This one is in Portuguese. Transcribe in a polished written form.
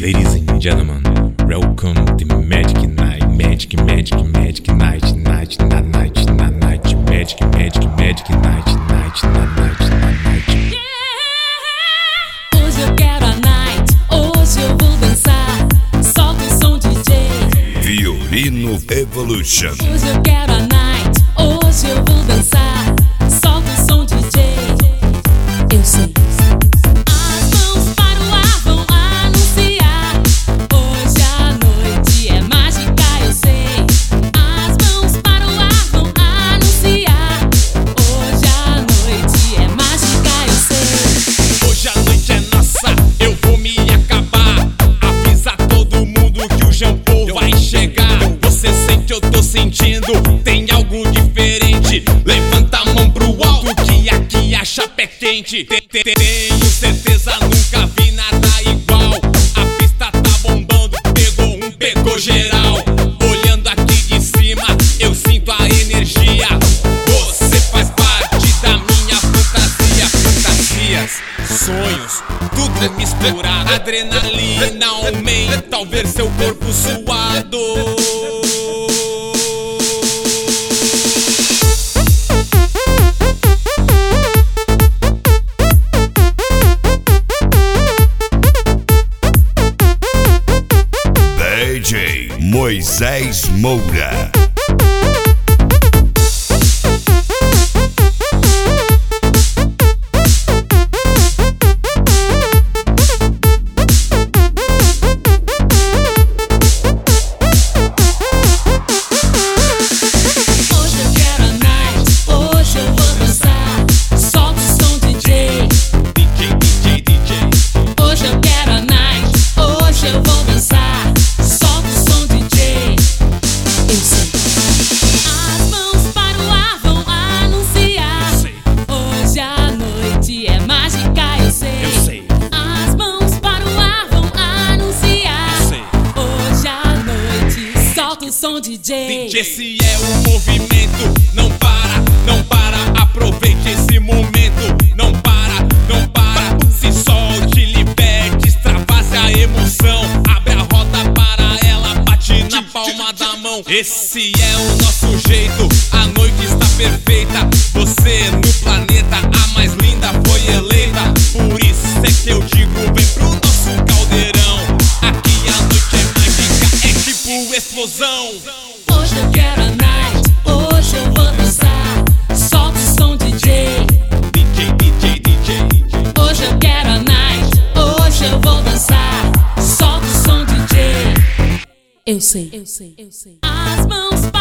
Ladies and gentlemen, welcome to Magic Night, Magic Night, Magic, Magic Night, Night. Hoje eu quero a night, hoje eu vou dançar. Solta o som, DJ. Violino Evolution. Hoje eu quero a night, hoje eu vou dançar. Solta o som, DJ. Eu sei. As mãos para o ar vão anunciar. Hoje a noite é mágica, eu sei. As mãos para o ar vão anunciar. Hoje a noite é mágica, eu sei. Hoje a noite é nossa, eu vou me acabar. Avisa todo mundo que o Jean Paul vai chegar. Você sente, eu tô sentindo, tem algo diferente. Levanta a mão pro alto que aqui a chapa é quente. Tenho certeza, nunca vi nada igual. A pista tá bombando, pegou geral. Olhando aqui de cima, eu sinto a energia. Você faz parte da minha fantasia. Fantasias, sonhos, tudo é misturado. Adrenalina aumenta ao ver seu corpo suado. DJ Moisés Moura. Hoje eu quero a night, hoje eu vou dançar. Solta o som, DJ. Hoje eu quero a night, hoje eu vou dançar. Solta o som, DJ. Eu sei. As mãos para o ar vão anunciar. Hoje a noite é mágica, eu sei. As mãos para o ar vão anunciar. Hoje a noite, solta o som, DJ. Esse é o movimento, não para, não para. Aproveite esse momento, não para, não para. Se solte, liberte, extravase a emoção. Abre a roda para ela, bate na palma da mão. Esse é o nosso jeito, a noite está perfeita. Você no planeta, a mais linda foi eleita. Por isso é que eu digo, vem pro nosso caldeirão. Aqui a noite é mágica, é tipo explosão. Hoje eu quero a night, hoje eu vou dançar. Solta o som, DJ. Hoje eu quero a night, hoje eu vou dançar. Solta o som, DJ. Eu sei. As mãos